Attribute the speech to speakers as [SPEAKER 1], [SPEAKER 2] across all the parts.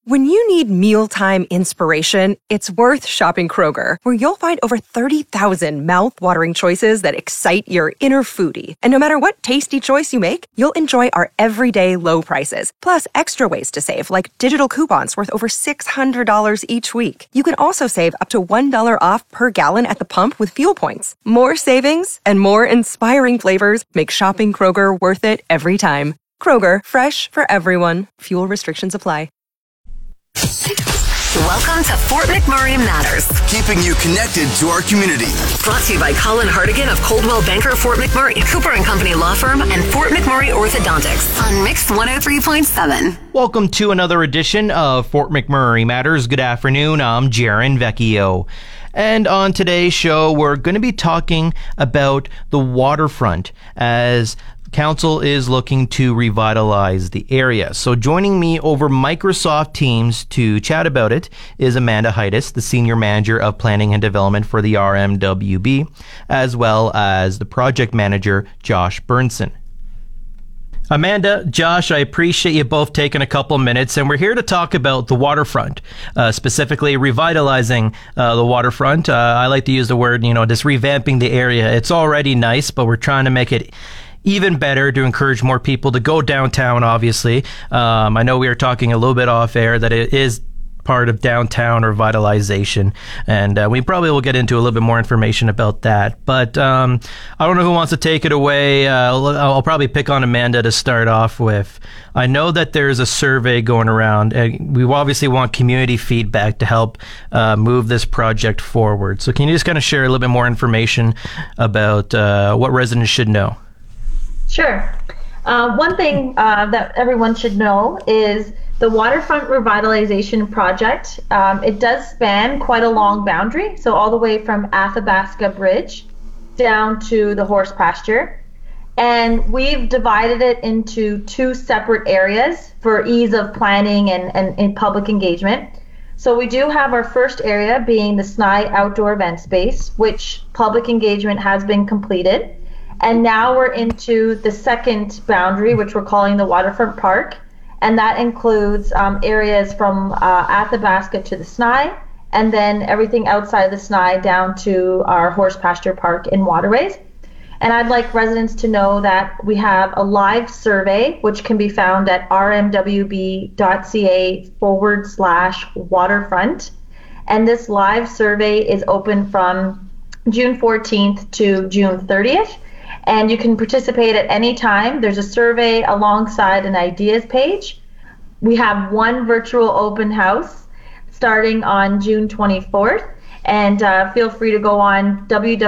[SPEAKER 1] When you need mealtime inspiration, it's worth shopping Kroger, where you'll find over 30,000 mouth-watering choices that excite your inner foodie. And no matter what tasty choice you make, you'll enjoy our everyday low prices, plus extra ways to save, like digital coupons worth over $600 each week. You can also save up to $1 off per gallon at the pump with fuel points. More savings and more inspiring flavors make shopping Kroger worth it every time. Kroger, fresh for everyone. Fuel restrictions apply.
[SPEAKER 2] Welcome to Fort McMurray Matters,
[SPEAKER 3] keeping you connected to our community.
[SPEAKER 2] Brought to you by Colin Hartigan of Coldwell Banker Fort McMurray, Cooper and Company Law Firm, and Fort McMurray Orthodontics on Mix 103.7.
[SPEAKER 4] Welcome to another edition of Fort McMurray Matters. Good afternoon. I'm Jaron Vecchio. And on today's show, we're going to be talking about the waterfront as Council is looking to revitalize the area. So joining me over Microsoft Teams to chat about it is Amanda Heides, the Senior Manager of Planning and Development for the RMWB, as well as the Project Manager, Josh Burnson. Amanda, Josh, I appreciate you both taking a couple minutes, and we're here to talk about the waterfront, specifically revitalizing the waterfront. I like to use the word, just revamping the area. It's already nice, but we're trying to make it even better to encourage more people to go downtown, obviously. I know we were talking a little bit off air that it is part of downtown revitalization, and we probably will get into a little bit more information about that. But I don't know who wants to take it away. I'll probably pick on Amanda to start off with. I know that there's a survey going around, and we obviously want community feedback to help move this project forward. So can you just kind of share a little bit more information about what residents should know?
[SPEAKER 5] Sure. One thing that everyone should know is the Waterfront Revitalization Project. It does span quite a long boundary, so all the way from Athabasca Bridge down to the horse pasture. And we've divided it into two separate areas for ease of planning and public engagement. So we do have our first area being the SNI outdoor event space, which public engagement has been completed. And now we're into the second boundary, which we're calling the Waterfront Park. And that includes areas from Athabasca to the SNI, and then everything outside the SNI down to our horse pasture park in Waterways. And I'd like residents to know that we have a live survey, which can be found at rmwb.ca/waterfront. And this live survey is open from June 14th to June 30th. And you can participate at any time. There's a survey alongside an ideas page. We have one virtual open house starting on June 24th. And feel free to go on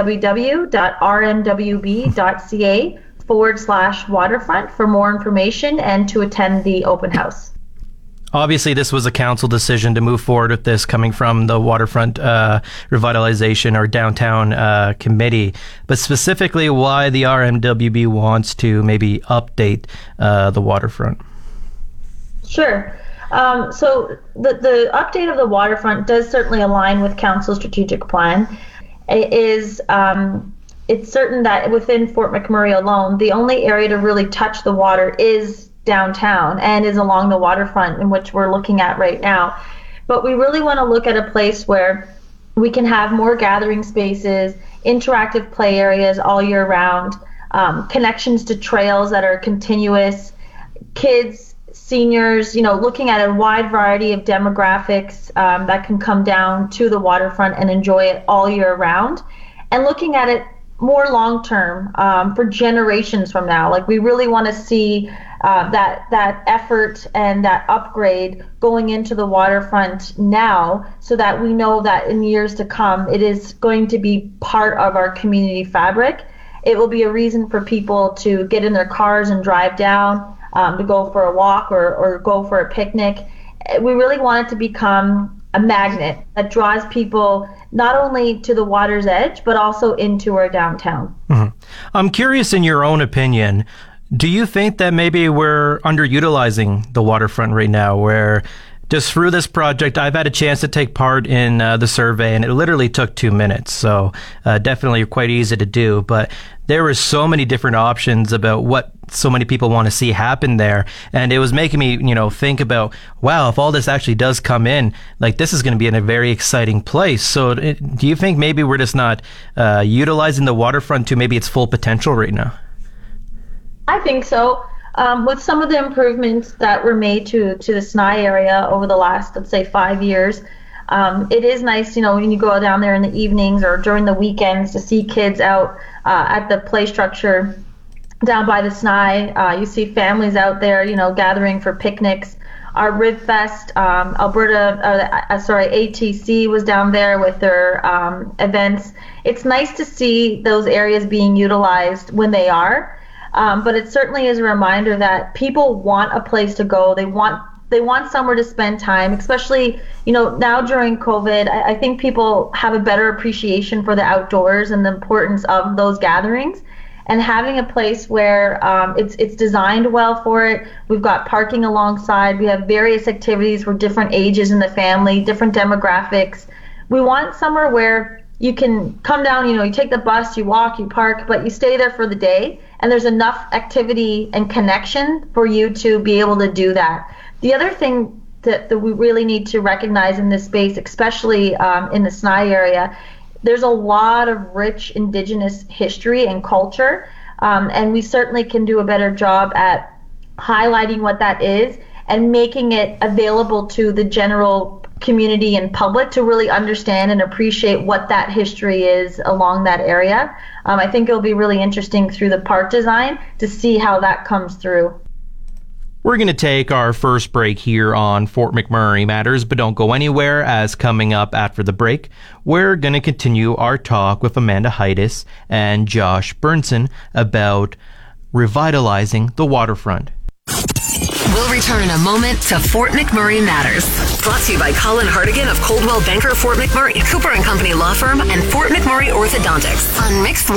[SPEAKER 5] www.rmwb.ca/waterfront for more information and to attend the open house.
[SPEAKER 4] Obviously, this was a council decision to move forward with this coming from the Waterfront Revitalization or Downtown Committee, but specifically why the RMWB wants to maybe update the waterfront. Sure.
[SPEAKER 5] So the update of the waterfront does certainly align with Council's strategic plan. It's certain that within Fort McMurray alone, the only area to really touch the water is downtown and is along the waterfront, in which we're looking at right now. But we really want to look at a place where we can have more gathering spaces, interactive play areas all year round, connections to trails that are continuous, kids, seniors, looking at a wide variety of demographics that can come down to the waterfront and enjoy it all year round, and looking at it more long term for generations from now. Like, we really want to see that effort and that upgrade going into the waterfront now, so that we know that in years to come it is going to be part of our community fabric. It will be a reason for people to get in their cars and drive down to go for a walk or go for a picnic. We really want it to become a magnet that draws people not only to the water's edge, but also into our downtown.
[SPEAKER 4] Mm-hmm. I'm curious, in your own opinion, do you think that maybe we're underutilizing the waterfront right now, where just through this project, I've had a chance to take part in the survey, and it literally took 2 minutes. So definitely quite easy to do. But there were so many different options about what so many people want to see happen there. And it was making me, think about, wow, if all this actually does come in, like this is going to be in a very exciting place. So do you think maybe we're just not utilizing the waterfront to maybe its full potential right now?
[SPEAKER 5] I think so. With some of the improvements that were made to the Snai area over the last, let's say, 5 years, it is nice, when you go down there in the evenings or during the weekends to see kids out at the play structure down by the Snai. You see families out there, gathering for picnics. Our RibFest, ATC was down there with their events. It's nice to see those areas being utilized when they are. But it certainly is a reminder that people want a place to go. They want somewhere to spend time, especially, now during COVID. I think people have a better appreciation for the outdoors and the importance of those gatherings. And having a place where it's designed well for it. We've got parking alongside. We have various activities for different ages in the family, different demographics. We want somewhere where you can come down, you take the bus, you walk, you park, but you stay there for the day, and there's enough activity and connection for you to be able to do that. The other thing that we really need to recognize in this space, especially in the Snai area, there's a lot of rich Indigenous history and culture, and we certainly can do a better job at highlighting what that is and making it available to the general community and public to really understand and appreciate what that history is along that area. I think it'll be really interesting through the park design to see how that comes through.
[SPEAKER 4] We're going to take our first break here on Fort McMurray Matters, but don't go anywhere, as coming up after the break, we're going to continue our talk with Amanda Heides and Josh Bernson about revitalizing the waterfront.
[SPEAKER 2] We'll return in a moment to Fort McMurray Matters. Brought to you by Colin Hartigan of Coldwell Banker Fort McMurray, Cooper & Company Law Firm, and Fort McMurray Orthodontics on Mixed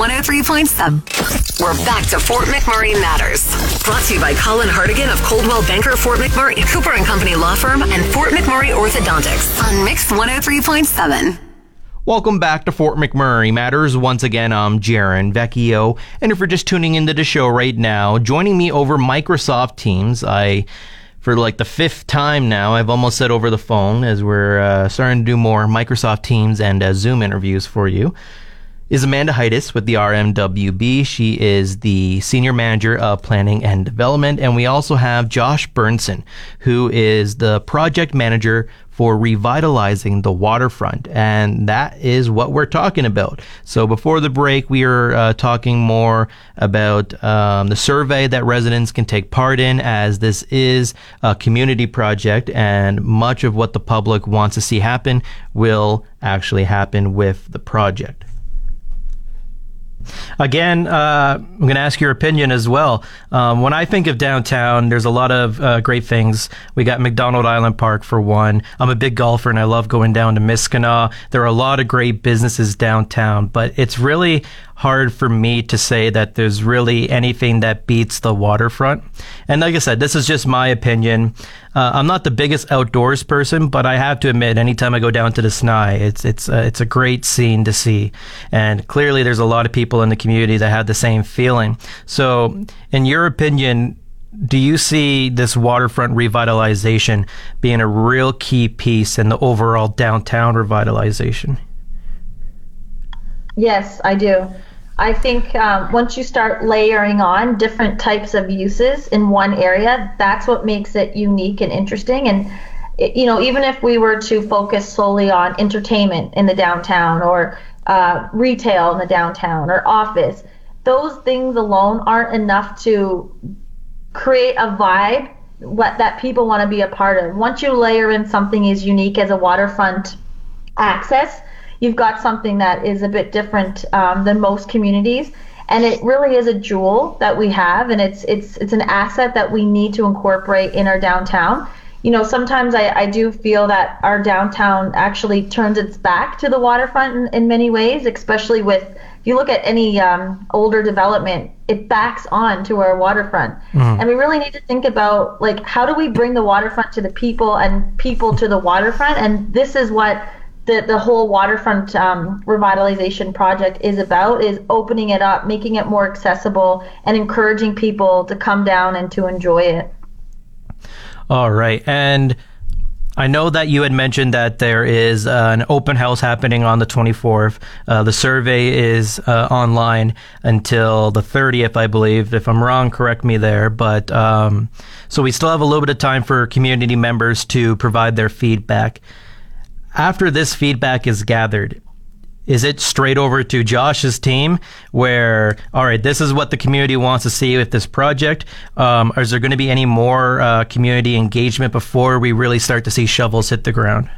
[SPEAKER 2] 103.7. We're back to Fort McMurray Matters. Brought to you by Colin Hartigan of Coldwell Banker Fort McMurray, Cooper & Company Law Firm, and Fort McMurray Orthodontics on Mixed 103.7.
[SPEAKER 4] Welcome back to Fort McMurray Matters. Once again, I'm Jaron Vecchio. And if you're just tuning into the show right now, joining me over Microsoft Teams, for like the 5th time now, I've almost said over the phone, as we're starting to do more Microsoft Teams and Zoom interviews for you, is Amanda Heides with the RMWB. She is the Senior Manager of Planning and Development. And we also have Josh Bernson, who is the Project Manager for revitalizing the waterfront. And that is what we're talking about. So before the break, we are talking more about the survey that residents can take part in, as this is a community project, and much of what the public wants to see happen will actually happen with the project. Again, I'm going to ask your opinion as well. When I think of downtown, there's a lot of great things. We got McDonald Island Park for one. I'm a big golfer and I love going down to Miskina. There are a lot of great businesses downtown, but it's really hard for me to say that there's really anything that beats the waterfront. And like I said, this is just my opinion. I'm not the biggest outdoors person, but I have to admit, anytime I go down to the Snai, it's a great scene to see. And clearly there's a lot of people in the community that have the same feeling. So in your opinion, do you see this waterfront revitalization being a real key piece in the overall downtown revitalization?
[SPEAKER 5] Yes, I do. I think once you start layering on different types of uses in one area, that's what makes it unique and interesting. And, even if we were to focus solely on entertainment in the downtown, or retail in the downtown, or office, those things alone aren't enough to create a vibe that people want to be a part of. Once you layer in something as unique as a waterfront access, you've got something that is a bit different than most communities, and it really is a jewel that we have, and it's an asset that we need to incorporate in our downtown. Sometimes I do feel that our downtown actually turns its back to the waterfront in many ways, especially with you look at any older development, it backs on to our waterfront. And we really need to think about, like, how do we bring the waterfront to the people and people to the waterfront? And this is what the whole waterfront revitalization project is about, is opening it up, making it more accessible, and encouraging people to come down and to enjoy it.
[SPEAKER 4] All right. And I know that you had mentioned that there is an open house happening on the 24th. The survey is online until the 30th, I believe. If I'm wrong, correct me there. But so we still have a little bit of time for community members to provide their feedback. After this feedback is gathered, is it straight over to Josh's team where, all right, this is what the community wants to see with this project? Or is there going to be any more community engagement before we really start to see shovels hit the ground?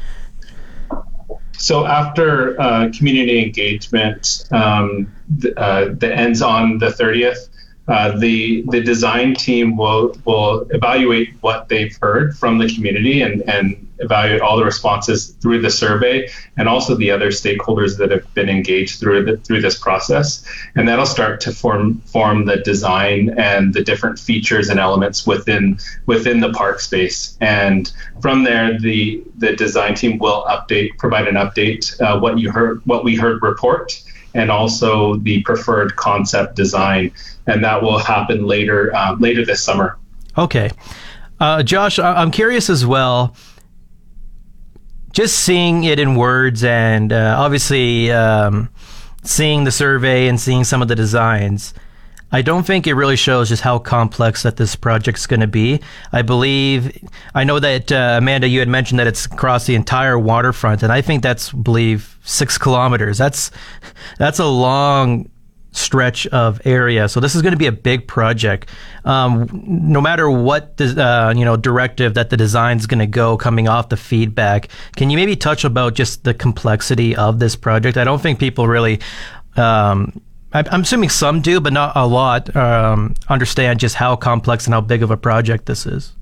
[SPEAKER 6] So after community engagement that ends on the 30th, the design team will evaluate what they've heard from the community and evaluate all the responses through the survey and also the other stakeholders that have been engaged through this process. And that'll start to form the design and the different features and elements within the park space. And from there, the design team will provide an update, what we heard report, and also the preferred concept design. And that will happen later this summer. Okay.
[SPEAKER 4] Josh, I'm curious as well, just seeing it in words and obviously seeing the survey and seeing some of the designs, I don't think it really shows just how complex that this project's going to be. I know that, Amanda, you had mentioned that it's across the entire waterfront, and I think that's, 6 kilometers. That's a long stretch of area. So this is going to be a big project. No matter what directive that the design is going to go coming off the feedback, can you maybe touch about just the complexity of this project? I don't think people really, I'm assuming some do, but not a lot, understand just how complex and how big of a project this is.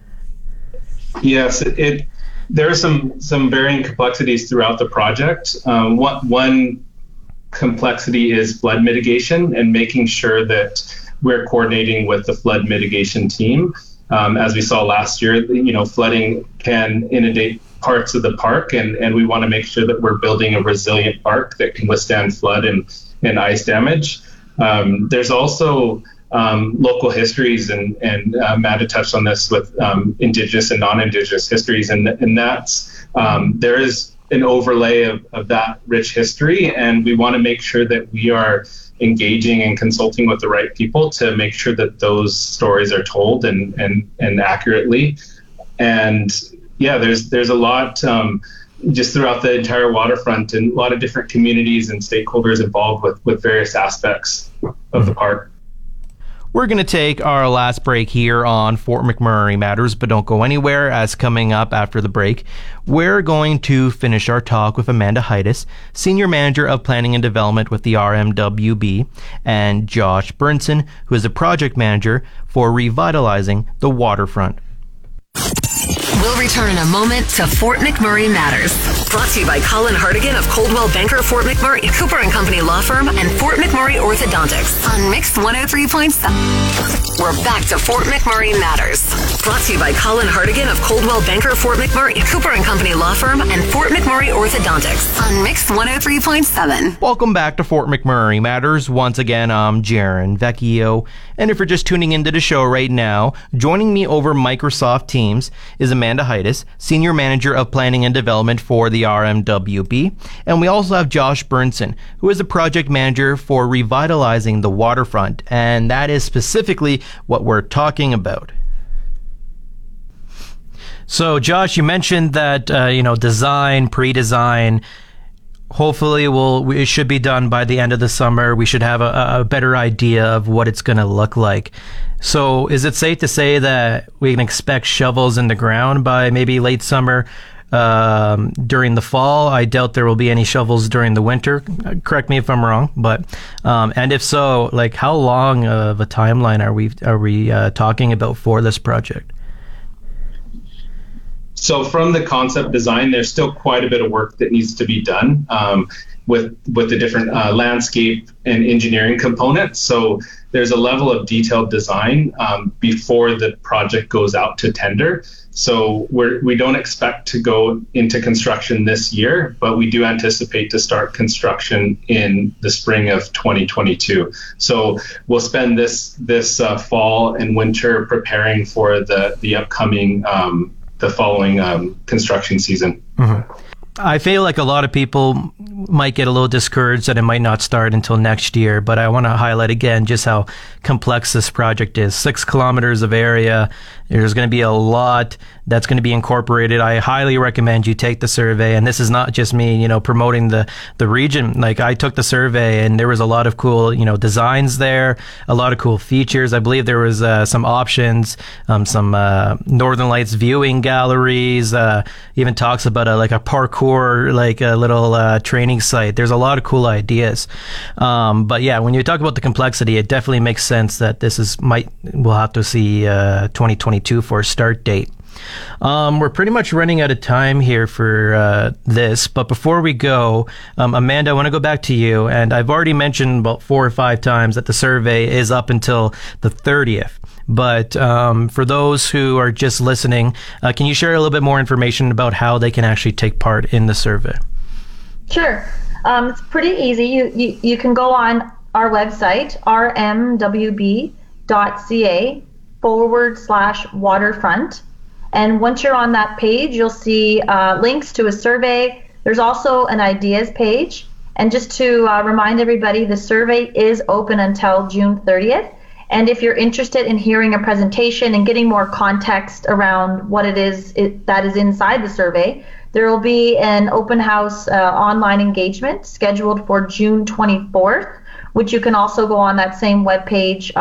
[SPEAKER 6] Yes, there are some varying complexities throughout the project. One complexity is flood mitigation and making sure that we're coordinating with the flood mitigation team. As we saw last year, flooding can inundate parts of the park, and we want to make sure that we're building a resilient park that can withstand flood and ice damage. There's also local histories, and Amanda touched on this with Indigenous and non-Indigenous histories, and that's there is an overlay of that rich history, and we want to make sure that we are engaging and consulting with the right people to make sure that those stories are told and accurately. And yeah, there's a lot just throughout the entire waterfront, and a lot of different communities and stakeholders involved with various aspects of the park.
[SPEAKER 4] We're going to take our last break here on Fort McMurray Matters, but don't go anywhere, as coming up after the break, we're going to finish our talk with Amanda Heides, Senior Manager of Planning and Development with the RMWB, and Josh Burnson, who is a Project Manager for revitalizing the waterfront.
[SPEAKER 2] We'll return in a moment to Fort McMurray Matters. Brought to you by Colin Hartigan of Coldwell Banker Fort McMurray, Cooper & Company Law Firm, and Fort McMurray Orthodontics on Mix 103.7. We're back to Fort McMurray Matters. Brought to you by Colin Hartigan of Coldwell Banker Fort McMurray, Cooper & Company Law Firm, and Fort McMurray Orthodontics on Mix 103.7.
[SPEAKER 4] Welcome back to Fort McMurray Matters. Once again, I'm Jaron Vecchio. And if you're just tuning into the show right now, joining me over Microsoft Teams is Amanda Heides, Senior Manager of Planning and Development for the RMWB. And we also have Josh Burnson, who is a Project Manager for revitalizing the waterfront. And that is specifically what we're talking about. So, Josh, you mentioned that, design, pre-design, hopefully it should be done by the end of the summer. We should have a better idea of what it's going to look like. So is it safe to say that we can expect shovels in the ground by maybe late summer, during the fall? I doubt there will be any shovels during the winter. Correct me if I'm wrong, but and if so, like, how long of a timeline are we talking about for this project?
[SPEAKER 6] So from the concept design, there's still quite a bit of work that needs to be done. with the different landscape and engineering components. So there's a level of detailed design before the project goes out to tender. So we don't expect to go into construction this year, but we do anticipate to start construction in the spring of 2022. So we'll spend this fall and winter preparing for the upcoming the following construction season.
[SPEAKER 4] Mm-hmm. I feel like a lot of people might get a little discouraged that it might not start until next year, but I want to highlight again just how complex this project is. 6 kilometers of area. There's going to be a lot that's going to be incorporated. I highly recommend you take the survey, and this is not just me, promoting the region. Like, I took the survey, and there was a lot of cool, designs there, a lot of cool features. I believe there was some options, some Northern Lights viewing galleries, even talks about a parkour, a little training site. There's a lot of cool ideas. But yeah, when you talk about the complexity, it definitely makes sense that we'll have to see 2022 for a start date. We're pretty much running out of time here for this, but before we go, Amanda, I want to go back to you, and I've already mentioned about 4 or 5 times that the survey is up until the 30th. But for those who are just listening, can you share a little bit more information about how they can actually take part in the survey? Sure.
[SPEAKER 5] It's pretty easy. You can go on our website, rmwb.ca/waterfront. And once you're on that page, you'll see links to a survey. There's also an ideas page. And just to remind everybody, the survey is open until June 30th. And if you're interested in hearing a presentation and getting more context around what it is that is inside the survey, there will be an open house online engagement scheduled for June 24th, which you can also go on that same webpage,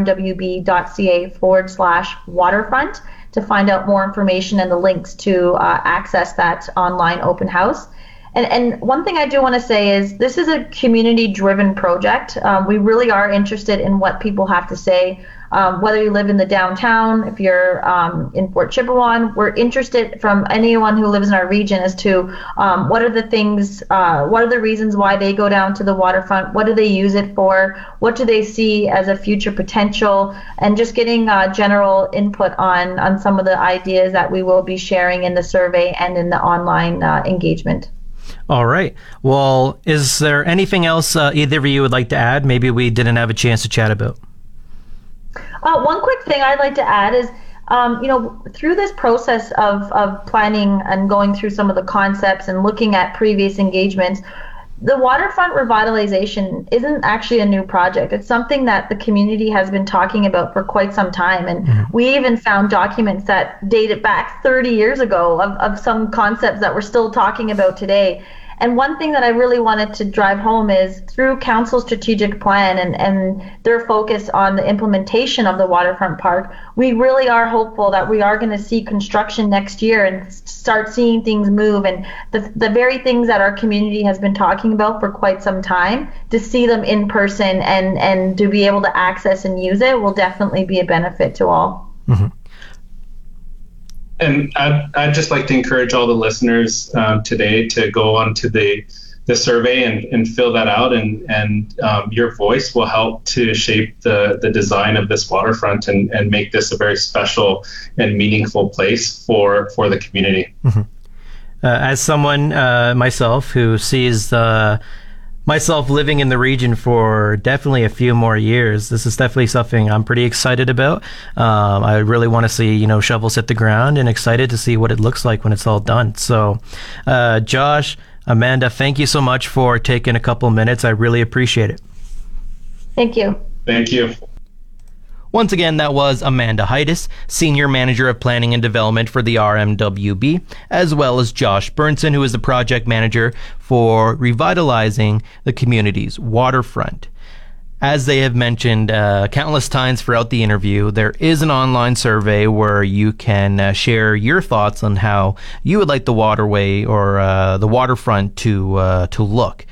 [SPEAKER 5] rmwb.ca/waterfront, to find out more information and the links to access that online open house. And one thing I do want to say is this is a community-driven project. We really are interested in what people have to say, whether you live in the downtown, if you're in Fort Chipewyan. We're interested from anyone who lives in our region as to what are the things, what are the reasons why they go down to the waterfront, what do they use it for, what do they see as a future potential, and just getting general input on some of the ideas that we will be sharing in the survey and in the online engagement.
[SPEAKER 4] All right. Well, is there anything else either of you would like to add? Maybe we didn't have a chance to chat about.
[SPEAKER 5] One quick thing I'd like to add is, through this process of planning and going through some of the concepts and looking at previous engagements, the waterfront revitalization isn't actually a new project. It's something that the community has been talking about for quite some time. And we even found documents that dated back 30 years ago of some concepts that we're still talking about today. And one thing that I really wanted to drive home is through Council's strategic plan and their focus on the implementation of the waterfront park, we really are hopeful that we are going to see construction next year and start seeing things move. And the very things that our community has been talking about for quite some time, to see them in person and to be able to access and use it will definitely be a benefit to all. Mm-hmm.
[SPEAKER 6] And I'd just like to encourage all the listeners today to go onto the survey and fill that out, and your voice will help to shape the design of this waterfront and make this a very special and meaningful place for the community.
[SPEAKER 4] Mm-hmm. As someone myself who sees myself living in the region for definitely a few more years, this is definitely something I'm pretty excited about. I really want to see, shovels hit the ground, and excited to see what it looks like when it's all done. So, Josh, Amanda, thank you so much for taking a couple minutes. I really appreciate it.
[SPEAKER 5] Thank you.
[SPEAKER 6] Thank you.
[SPEAKER 4] Once again, that was Amanda Heides, Senior Manager of Planning and Development for the RMWB, as well as Josh Bernson, who is the Project Manager for revitalizing the community's waterfront. As they have mentioned countless times throughout the interview, there is an online survey where you can share your thoughts on how you would like the waterway or the waterfront to look.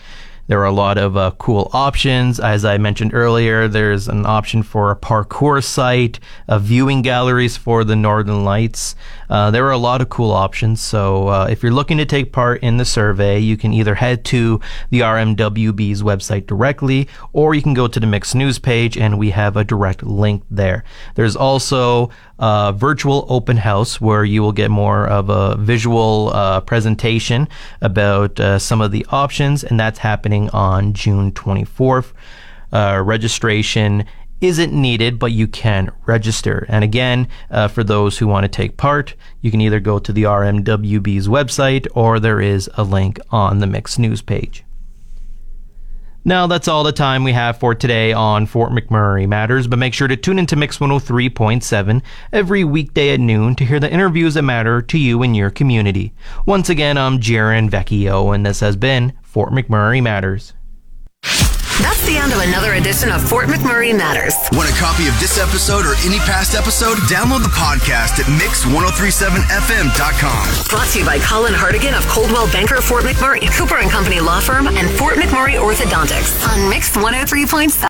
[SPEAKER 4] There are a lot of cool options. As I mentioned earlier, there's an option for a parkour site, viewing galleries for the Northern Lights. There are a lot of cool options. So if you're looking to take part in the survey, you can either head to the RMWB's website directly, or you can go to the Mix News page and we have a direct link there. There's also a virtual open house where you will get more of a visual presentation about some of the options, and that's happening on June 24th. Registration isn't needed, but you can register. And again, for those who want to take part, you can either go to the RMWB's website or there is a link on the Mix News page. Now, that's all the time we have for today on Fort McMurray Matters, but make sure to tune into Mix 103.7 every weekday at noon to hear the interviews that matter to you and your community. Once again, I'm Jaron Vecchio, and this has been Fort McMurray Matters.
[SPEAKER 2] That's the end of another edition of Fort McMurray Matters.
[SPEAKER 3] Want a copy of this episode or any past episode? Download the podcast at mix1037fm.com.
[SPEAKER 2] Brought to you by Colin Hartigan of Coldwell Banker Fort McMurray, Cooper and Company Law Firm, and Fort McMurray Orthodontics on Mix 103.7.